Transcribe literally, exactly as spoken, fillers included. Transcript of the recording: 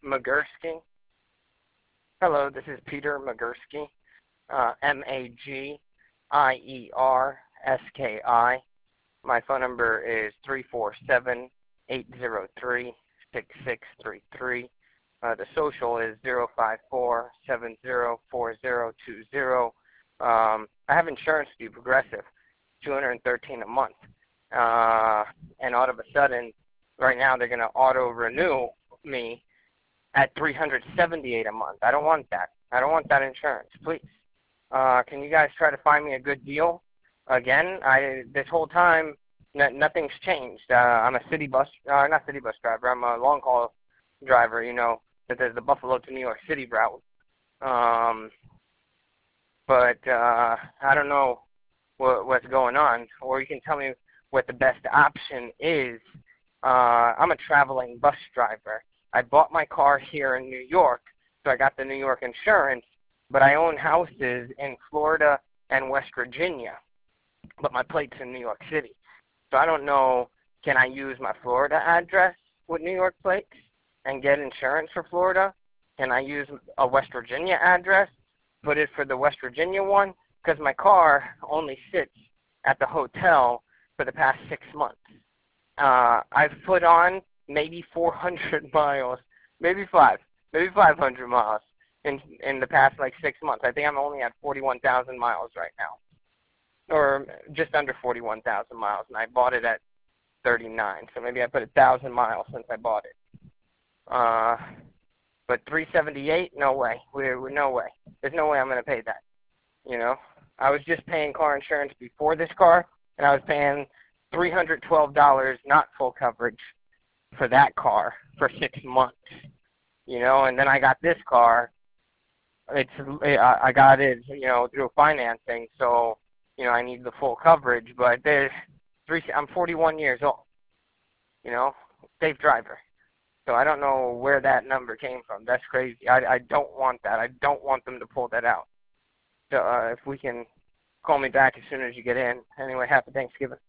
Magursky. Hello, this is Peter Magursky, uh, M A G I E R S K I. My phone number is three four seven, eight zero three, six six three three. Uh, the social is zero five four, seven zero four zero two zero. Um, I have insurance through Progressive, two hundred thirteen dollars a month. Uh, and all of a sudden, right now they're going to auto-renew me at three hundred seventy-eight dollars a month. I don't want that. I don't want that insurance, please. Uh, can you guys try to find me a good deal? Again, I this whole time, n nothing's changed. Uh, I'm a city bus, uh, not city bus driver. I'm a long haul driver. You know that there's the Buffalo to New York City route. Um, but uh, I don't know what, what's going on, or you can tell me what the best option is. Uh, I'm a traveling bus driver. I bought my car here in New York, so I got the New York insurance, but I own houses in Florida and West Virginia, but my plate's in New York City. So I don't know, can I use my Florida address with New York plates and get insurance for Florida? Can I use a West Virginia address, put it for the West Virginia one? Because my car only sits at the hotel for the past six months. Uh, I've put on maybe four hundred miles, maybe five, maybe five hundred miles in in the past like six months. I think I'm only at forty-one thousand miles right now, or just under forty-one thousand miles, and I bought it at thirty-nine. So maybe I put a thousand miles since I bought it. Uh, but three seventy-eight, no way. We're, we're no way. There's no way I'm going to pay that. You know, I was just paying car insurance before this car, and I was paying three hundred twelve dollars, not full coverage, for that car for six months. You know, and then I got this car. It's I got it, you know, through financing, so you know I need the full coverage. But there's three. I'm forty-one years old. You know, safe driver. So I don't know where that number came from. That's crazy. I I don't want that. I don't want them to pull that out. So uh, if we can call me back as soon as you get in. Anyway, happy Thanksgiving.